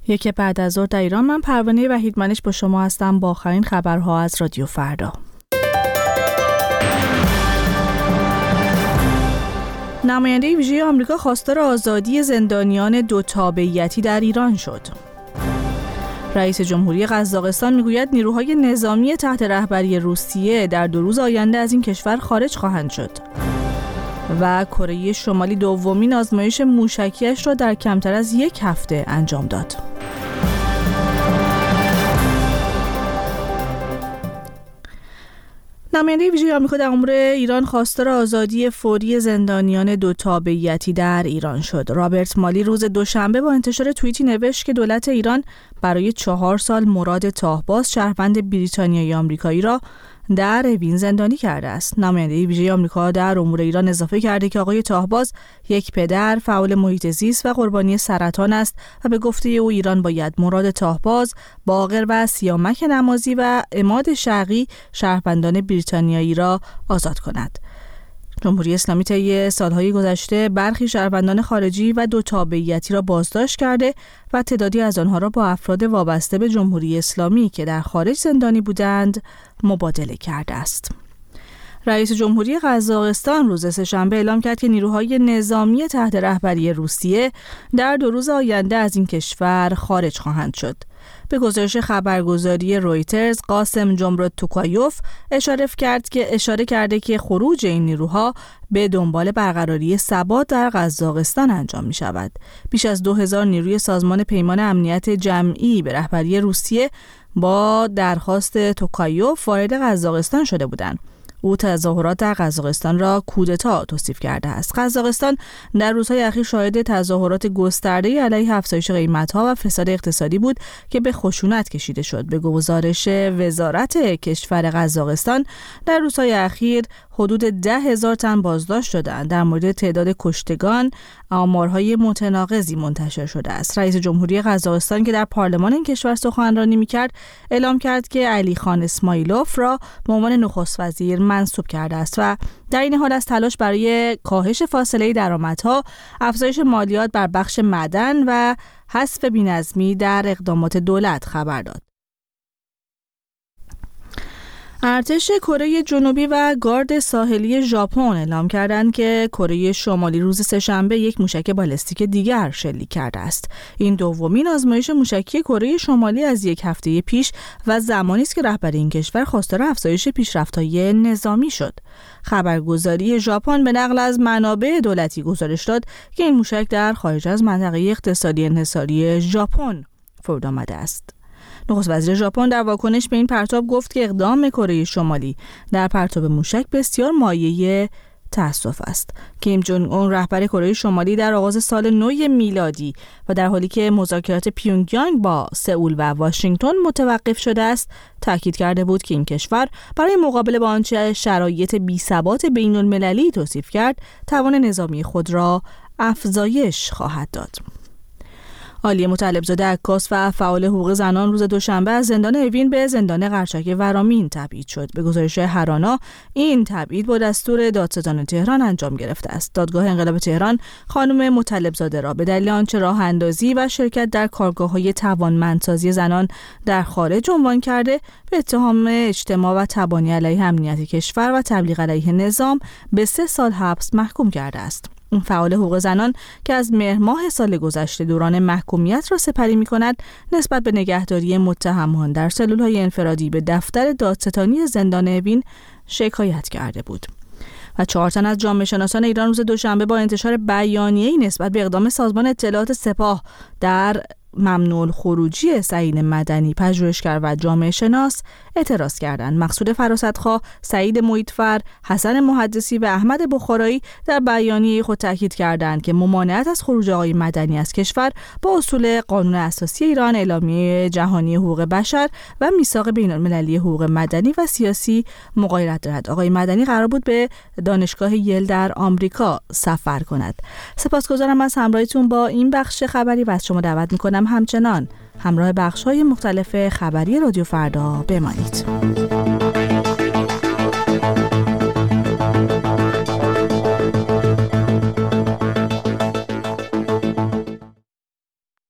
یک بعد از ظهر در ایران. من پروانه وحیدمنش با شما هستم با آخرین خبرها از رادیو فردا. نماینده ویژه آمریکا خواستار آزادی زندانیان دو تابعیتی در ایران شد. رئیس جمهوری قزاقستان میگوید نیروهای نظامی تحت رهبری روسیه در 2 روز آینده از این کشور خارج خواهند شد. و کره شمالی دومین آزمایش موشکیش را در کمتر از 1 هفته انجام داد. نماینده ویژه آمریکا در امور ایران خواستار آزادی فوری زندانیان دو تابعیتی در ایران شد. رابرت مالی روز دوشنبه با انتشار توییتی نوشت که دولت ایران برای 4 سال مراد تاهباز شهروند بریتانیایی آمریکایی را در اوین زندانی کرده است. نماینده ویژه آمریکا در امور ایران اضافه کرده که آقای تاهباز یک پدر، فعال محیط زیست و قربانی سرطان است و به گفته او ایران باید مراد تاهباز، باقر و سیامک نمازی و عماد شرقی شهروندان بریتانیایی را آزاد کند. جمهوری اسلامی طی سالهای گذشته برخی شهروندان خارجی و دو تابعیتی را بازداشت کرده و تعدادی از آنها را با افراد وابسته به جمهوری اسلامی که در خارج زندانی بودند مبادله کرده است. رئیس جمهوری قزاقستان روز سه‌شنبه اعلام کرد که نیروهای نظامی تحت رهبری روسیه در 2 روز آینده از این کشور خارج خواهند شد. به گزارش خبرگزاری رویترز، قاسم جمرد توکایوف اشاره کرده که خروج این نیروها به دنبال برقراری ثبات در قزاقستان انجام می شود. بیش از 2000 نیروی سازمان پیمان امنیت جمعی به رهبری روسیه با درخواست توکایوف وارد قزاقستان شده بودند. او تظاهرات در قزاقستان را کودتا توصیف کرده است. قزاقستان در روزهای اخیر شاهد تظاهرات گسترده علیه افزایش قیمت‌ها و فساد اقتصادی بود که به خشونت کشیده شد. به گزارش وزارت کشور قزاقستان در روزهای اخیر حدود 10,000 تن بازداشت شدند. در مورد تعداد کشتگان آمارهای متناقضی منتشر شده است. رئیس جمهوری قزاقستان که در پارلمان این کشور سخنرانی می‌کرد، اعلام کرد که علی خان اسماعیلوف را به عنوان نخست وزیر منصوب کرده است و در این حال از تلاش برای کاهش فاصله درآمدها، افزایش مالیات بر بخش معدن و حذف بی‌نظمی در اقدامات دولت خبر داد. ارتش کره جنوبی و گارد ساحلی ژاپن اعلام کردند که کره شمالی روز سه‌شنبه یک موشک بالستیک دیگر شلیک کرده است. این دومین آزمایش موشکی کره شمالی از 1 هفته پیش و زمانی است که رهبر این کشور خواستار افزایش پیشرفت‌های نظامی شد. خبرگزاری ژاپن به نقل از منابع دولتی گزارش داد که این موشک در خارج از منطقه اقتصادی انحصاری ژاپن فرود آمده است. نخست وزیر ژاپن در واکنش به این پرتاب گفت که اقدام کره شمالی در پرتاب موشک بسیار مایه تأسف است. کیم جونگ اون رهبر کره شمالی در آغاز سال نو میلادی و در حالی که مذاکرات پیونگیانگ با سئول و واشنگتن متوقف شده است، تاکید کرده بود که این کشور برای مقابله با آنچه شرایط بی‌ثبات بین‌المللی توصیف کرد، توان نظامی خود را افزایش خواهد داد. عالیه مطلب‌زاده عکاس و فعال حقوق زنان روز دوشنبه از زندان اوین به زندان قرچک ورامین تبعید شد. به گزارش هرانا این تبعید با دستور دادستان تهران انجام گرفته است. دادگاه انقلاب تهران خانم مطلب‌زاده را به دلیل آنچه راه اندازی و شرکت در کارگاه‌های توانمندسازی زنان در خارج عنوان کرده، به اتهام اجتماع و تبانی علیه امنیت کشور و تبلیغ علیه نظام به 3 سال حبس محکوم کرده است. این فعال حقوق زنان که از مهر ماه سال گذشته دوران محکومیت را سپری می‌کند، نسبت به نگهداری متهمان در سلول‌های انفرادی به دفتر دادستانی زندان اوین شکایت کرده بود. و 4 تن از جامعه شناسان ایران روز دوشنبه با انتشار بیانیه‌ای نسبت به اقدام سازمان اطلاعات سپاه در ممنوع الخروجی سعید مدنی، پژوهشگر و جامعه شناس اعتراض کردند. مقصود فراستخواه سعید محیط‌فر، حسن محدثی و احمد بخارایی در بیانیه خود تاکید کردند که ممانعت از خروج آقای مدنی از کشور با اصول قانون اساسی ایران، اعلامیه جهانی حقوق بشر و میثاق بین‌المللی حقوق مدنی و سیاسی مغایرت دارد. آقای مدنی قرار بود به دانشگاه یل در آمریکا سفر کند. سپاسگزارم از همراهیتون با این بخش خبری و از شما دعوت می‌کنم همچنان همراه بخش‌های مختلف خبری رادیو فردا بمانید.